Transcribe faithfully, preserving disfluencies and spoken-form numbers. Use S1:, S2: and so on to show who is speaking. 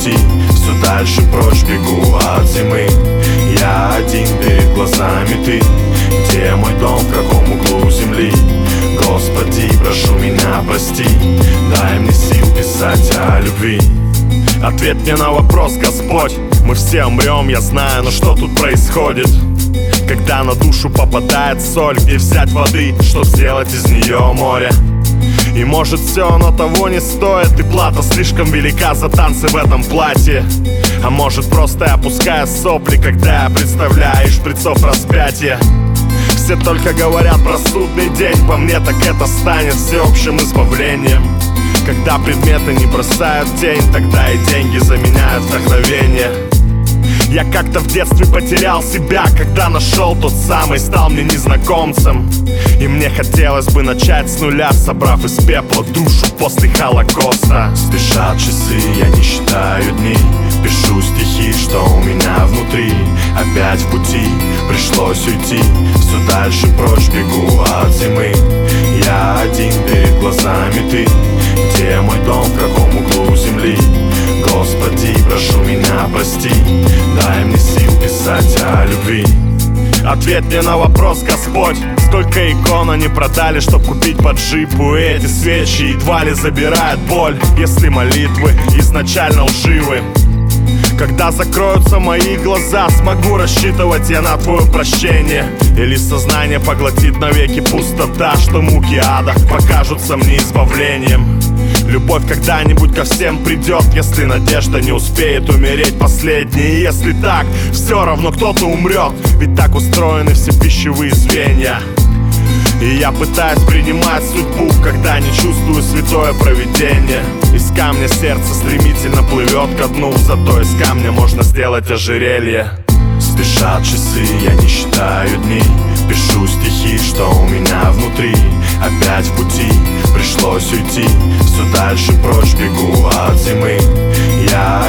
S1: уйти, все дальше прочь бегу от зимы. Я один, перед глазами ты. Где мой дом, в каком углу земли? Господи, прошу меня прости, дай мне сил писать о любви. Ответ мне на вопрос, Господь. Мы все умрем, я знаю, но что тут происходит? Когда на душу попадает соль, где взять воды, чтоб сделать из нее море? И может все оно того не стоит, и плата слишком велика за танцы в этом платье. А может просто я опускаю сопли, когда я представляю шприцов распятия. Все только говорят про судный день, по мне так это станет всеобщим избавлением. Когда предметы не бросают тень, тогда и деньги заменяют вдохновение. Я как-то в детстве потерял себя, когда нашел тот самый, стал мне незнакомцем. И мне хотелось бы начать с нуля, собрав из пепла душу после Холокоста. Спешат часы, я не считаю дни, пишу стихи, что у меня внутри. Опять в пути, пришлось уйти, все дальше прочь бегу от зимы. Я один, перед глазами ты. Где мой дом, в каком углу земли? Господи, прошу меня прости, дай мне сил писать о любви. Ответ мне на вопрос, Господь. Сколько икон они продали, чтоб купить под джипу? Эти свечи едва ли забирают боль, если молитвы изначально лживы. Когда закроются мои глаза, смогу рассчитывать я на твое прощение? Или сознание поглотит навеки пустота, что муки ада покажутся мне избавлением? Любовь когда-нибудь ко всем придет, если надежда не успеет умереть последней. И если так, все равно кто-то умрет, ведь так устроены все пищевые звенья. И я пытаюсь принимать судьбу, когда не чувствую святое провидение. Из камня сердце стремительно плывет ко дну, зато из камня можно сделать ожерелье. Спешат часы, я не считаю дни, пишу стихи, что у меня внутри. Опять в пути, пришлось уйти, все дальше прочь бегу от зимы. Я